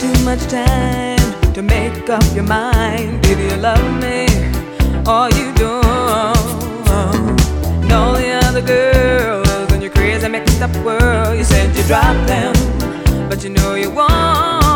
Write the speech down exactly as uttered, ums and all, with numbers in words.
too much time to make up your mind. Either you love me or you don't. And all the other girls in your crazy mixed up world, you said you dropped them.